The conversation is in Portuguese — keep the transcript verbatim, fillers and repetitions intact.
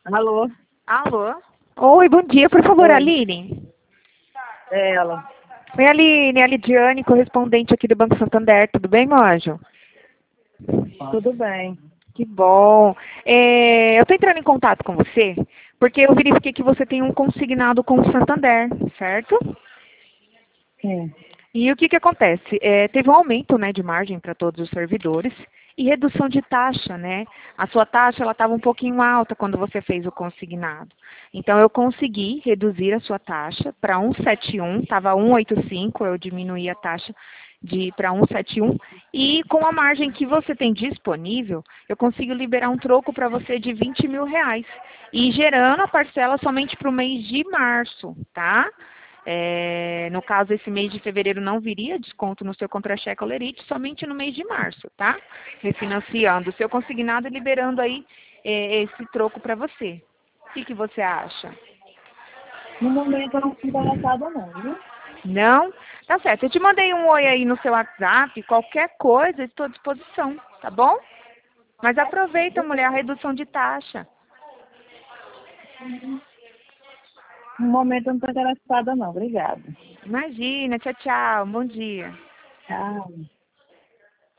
Alô? Alô? Oi, bom dia. Por favor, Oi, Aline. é ela. Oi, Aline. É a Lidiane, correspondente aqui do Banco Santander. Tudo bem, meu anjo? Tudo bem. Que bom. É, eu estou entrando em contato com você porque eu verifiquei que você tem um consignado com o Santander, certo? Sim. E o que que acontece? É, teve um aumento, né, de margem para todos os servidores e redução de taxa, né? A sua taxa ela estava um pouquinho alta quando você fez o consignado. Então eu consegui reduzir a sua taxa para cento e setenta e um, estava cento e oitenta e cinco, eu diminuí a taxa de para cento e setenta e um e com a margem que você tem disponível, eu consigo liberar um troco para você de vinte mil reais e gerando a parcela somente para o mês de março, tá? É, no caso, esse mês de fevereiro não viria desconto no seu contra-cheque Olerite, somente no mês de março, tá? Refinanciando o seu consignado e liberando aí é, esse troco para você. O que, que você acha? No momento eu não estou interessada não, viu? Não? Tá certo. Eu te mandei um oi aí no seu WhatsApp. Qualquer coisa, estou à disposição, tá bom? Mas aproveita, mulher, a redução de taxa. No momento eu não estou interessada não, obrigada. Imagina. Tchau, tchau. Bom dia. Tchau.